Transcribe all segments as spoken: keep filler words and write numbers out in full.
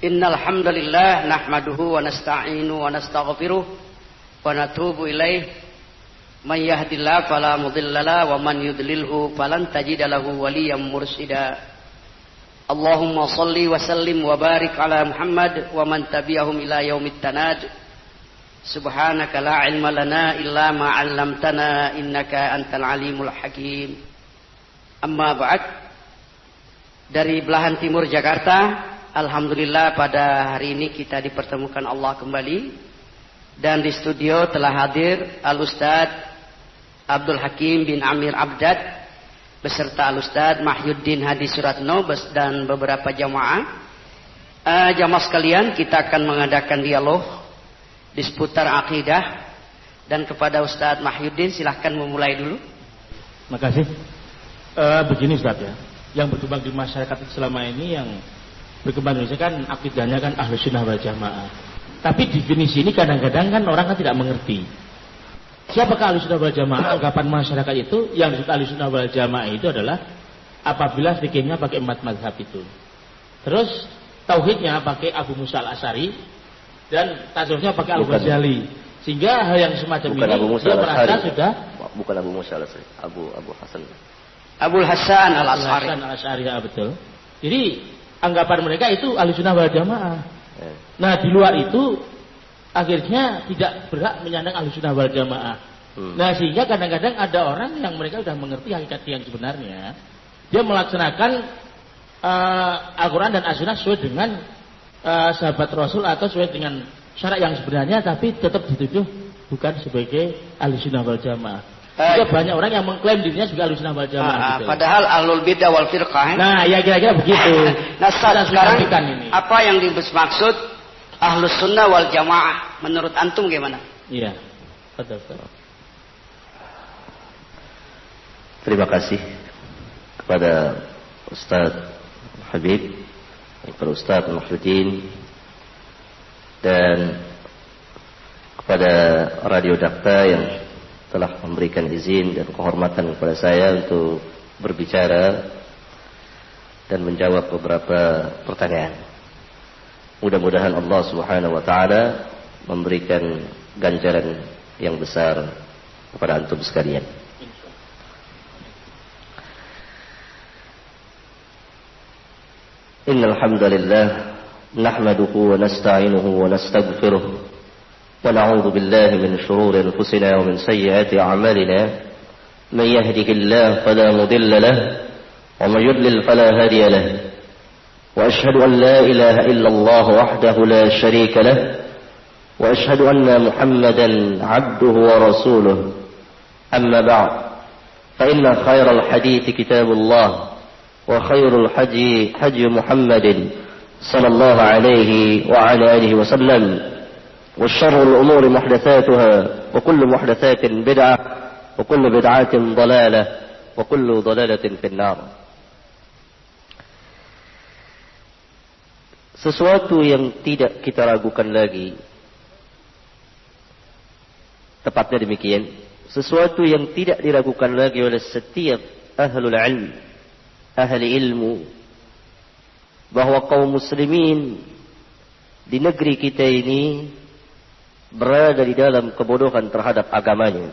Innal hamdalillah nahmaduhu wa nasta'inu wa nastaghfiruh wa natubu ilaih. Man yahdihillahu fala mudhillalah wa man yudlilhu falan tajida lahu waliyyan mursyida. Allahumma shalli wa sallim wa barik ala Muhammad wa man tabi'ahum ila yaumit tanad. Subhanaka la ilma lana illa ma 'allamtana innaka antal alimul hakim. Amma ba'd. Dari belahan timur Jakarta, alhamdulillah pada hari ini kita dipertemukan Allah kembali. Dan di studio telah hadir Al-Ustaz Abdul Hakim bin Amir Abdad beserta Al-Ustaz Mahyuddin Hadi Suratno dan beberapa jamaah. Uh, jamaah sekalian, kita akan mengadakan dialog di seputar akidah. Dan kepada Ustaz Mahyuddin, silahkan memulai dulu. Makasih. Uh, begini Ustaz ya, yang berkembang di masyarakat selama ini yang berkembang Indonesia kan akidahnya kan Ahlus Sunnah wal Jamaah. Tapi definisi ini kadang-kadang kan orang kan tidak mengerti. Siapakah Ahlus Sunnah wal Jamaah? Anggapan masyarakat itu yang disebut Ahlus Sunnah wal Jamaah itu adalah apabila fikihnya pakai empat mazhab itu. Terus tauhidnya pakai Abu Musa al-Asy'ari dan tasawufnya pakai Al-Ghazali. Sehingga hal yang semacam bukan ini Abu Musa dia merasa sudah bukan Abu Musa al-Asy'ari, Abu Abu Hasan. Abul Hasan al-Asy'ari. Hasan al-Asy'ari ya, betul. Jadi anggapan mereka itu Ahlus Sunnah wal Jamaah. Eh. Nah di luar itu akhirnya tidak berhak menyandang Ahlus Sunnah wal Jamaah. Hmm. Nah sehingga kadang-kadang ada orang yang mereka sudah mengerti hakikat yang sebenarnya, dia melaksanakan uh, Al-Quran dan As-Sunnah sesuai dengan uh, sahabat Rasul atau sesuai dengan syarat yang sebenarnya, tapi tetap dituduh bukan sebagai Ahlus Sunnah wal Jamaah. Juga banyak orang yang mengklaim dirinya juga Ahlus Sunnah wal Jamaah. Ah, gitu. Padahal ahlul bidah wal firqah. Eh? Nah, ya kira-kira begitu. Nah, sekarang ini. Apa yang dimaksud Ahlus Sunnah wal Jamaah menurut antum gimana? Iya. Betul, betul. Terima kasih kepada Ustaz Habib, kepada Ustaz Mahyuddin, dan kepada Radio Dakta yang telah memberikan izin dan kehormatan kepada saya untuk berbicara dan menjawab beberapa pertanyaan. Mudah-mudahan Allah Subhanahu wa taala memberikan ganjaran yang besar kepada antum sekalian. Innal hamdalillah nahmaduhu wa nasta'inuhu wa nastaghfiruh. ونعوذ بالله من شرور أنفسنا ومن سيئات أعمالنا من يهده الله فلا مضل له ومن يضلل فلا هادي له وأشهد أن لا إله إلا الله وحده لا شريك له وأشهد أن محمدا عبده ورسوله أما بعد فإن خير الحديث كتاب الله وخير الحدي حدي محمد صلى الله عليه وعلى آله وسلم والشر الأمور محدثاتها وكل محدثات بدعة وكل بدعة ضلالة وكل ضلالة في النار. Sesuatu yang tidak kita ragukan lagi, tepatnya demikian, sesuatu yang tidak diragukan lagi oleh setiap ahlul ilm, ahli ilmu, bahwa kaum muslimin di negeri kita ini berada di dalam kebodohan terhadap agamanya.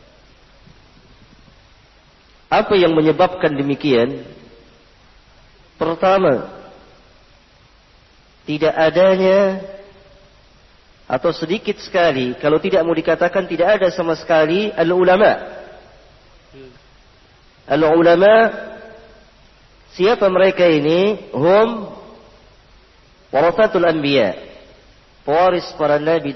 Apa yang menyebabkan demikian? Pertama, tidak adanya atau sedikit sekali, kalau tidak mau dikatakan tidak ada sama sekali al-ulama. Al-ulama, siapa mereka ini? Hum warathatul anbiya, pewaris para nabi